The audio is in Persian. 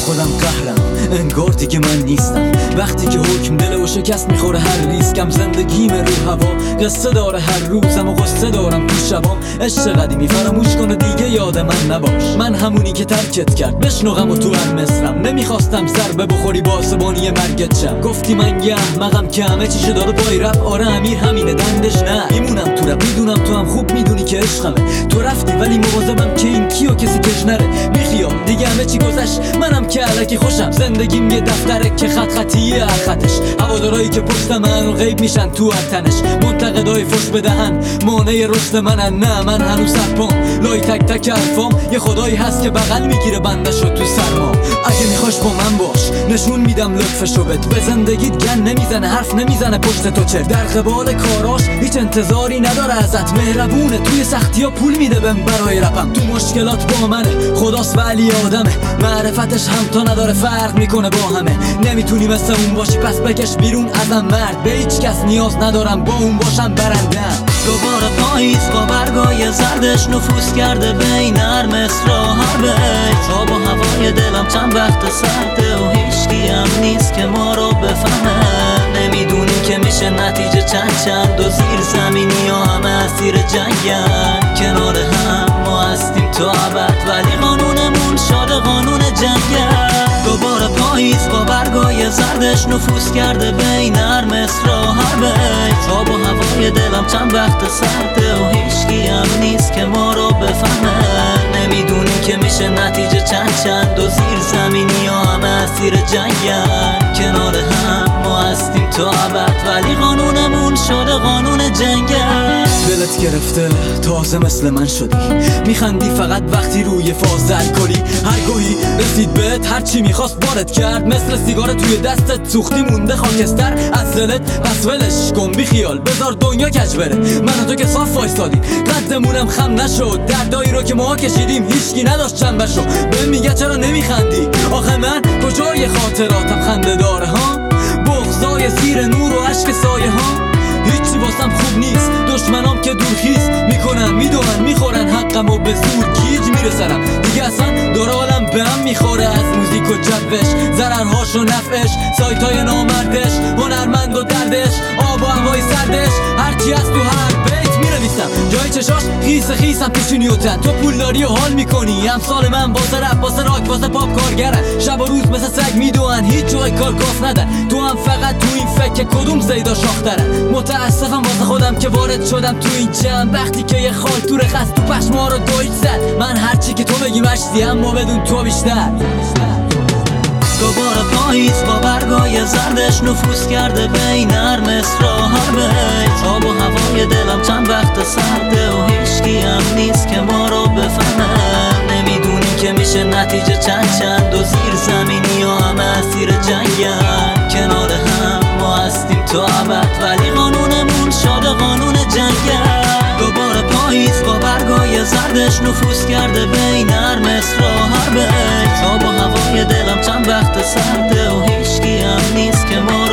خودم قهرم، انگار دیگه من نیستم. وقتی که حکم دل و شکست میخوره هر ریسکم، زندگیم رو هوا قصه داره هر روزم و قصه دارم تو شبام. عشق قدیمی فراموش کنه دیگه یاد من نباش، من همونی که ترکت کرد بشنو غم و تو هر مصرم. نمیخواستم ضربه بخوری باسبانی مرگت شم، گفتی من یه احمقم که همه چیشو داره پای رپ. آره امیر همینه دندش نه، میمونم تو رپ، میدونم تو هم خوب میدونی که عشقمه. تو رفتی ولی مواظبم که این کیو کسی کش نره. بیخیال دیگه همه چی گذشت، منم که الکی خوشم. زندگیم یه دفتره که خط خطیه هر خطش، هوادارایی که پشت من و غیب میشن تو هر تنش. منتقدای فوش بدهن مانع رشد منن، نه من هنوز سرپام لای تک تک حرفام. یه خدایی هست که بغل میگیره بندشو تو سرما. اگه میخواش با من باش نشون میدم لطفشو بد، به زندگیت گن نمیزنه حرف نمیزنه پشت تو چه. در قبال کاراش هیچ انتظاری نداره ازت، مهربونه توی سختی‌ها پول میده بهم برای رپم. تو مشکلات با منه خداست ولی آدمه، معرفتش هم تا نداره فرق میکنه با همه. نمیتونی مثل اون باشی پس بکش بیرون ازم مرد، به هیچ کس نیاز ندارم با اون باشم برندم. دوباره پاییز با برگای زردش نفوذ کرده بین هر مصرع هر بیت. آب و هوای دلم چند وقت سرده و هیچکی هم نیست که ما رو بفهمه. نمیدونیم که میشه نتیجه چند و زیر زمینی ها همه اسیر جنگن. کنار هم ما هستیم تا ابد ولی قانونمون شده قانون جنگن. دوباره پاییز با برگای زردش نفوذ کرده بین هر مصرع هر بیت. آب و هوای دلم چند وقت سرده و هیچکی هم نیست که ما رو بفهمه. نمیدونیم که میشه نتیجه چند و زیر زمینی ها همه اسیر جنگن. کنار هم ما هستیم تا ابد ولی قانونمون شده قانون جنگن. دلت گرفته تازه مثل من شدی، میخندی فقط وقتی روی فاز الکلی. هر گویی رسید بهت هرچی میخواست بارت کرد، مثل سیگار توی دستت سوختی مونده خاکستر از دلت. پس ولش کن بی خیال بذار دنیا کج بره، من و تو که صاف وایسادیم قدمونم خم نشد. دردایی رو که ما کشیدیم هیچکی نداشت چنبشو. به میگه چرا نمیخندی آخه من کجای خاطراتم خنده داره ها، بغضای زیر نور و عشق سایه ها. هیچی واسم خوب نیست، دشمنام که دورخیز میکنن میدونن میخورن حقم و به زور گیج میرسرم. دیگه اصلا داره حالم به هم میخوره از موزیک و جبش، ضررهاش و نفعش، سایتای نامردش، هنرمند و دردش، آب و هوای سردش. هرچی از تو هر بیت میرویسم، جای چشاش خیس خیسم پیشونی و تن. تو پولداری و حال میکنی امثال من واسه رپ واسه راک واسه پاپ کارگرن. شب و روز مثل سگ میدونن هیچ جای کار گاف ندن. تو هم فقط تو این فکر کدوم زیدا شاخترن. متاسفم واسه خودم که وارد شدم تو این جمع وقتی که یه خال تو رخص تو پشما رو دوید زد. من هرچی که تو بگی مشتی اما بدون تو بیشتر. دوباره پاییز با برگای زردش نفوذ کرده بین هر مصرع هر بیت. آب و هوای دلم چند وقت سرده و هیچکی هم نیست که ما رو بفهمه. نمیدونیم که میشه نتیجه چند و زیر زمینی ها همه اسیر جنگن. کنار هم ما هستیم تا ابد ولی قانونمون شده قانون جنگن. دوباره پاییز با برگای زردش نفوذ کرده بین هر مصرع هر بیت. آب و هوای دلم چند وقت سرده و هیچکی هم نیست که ما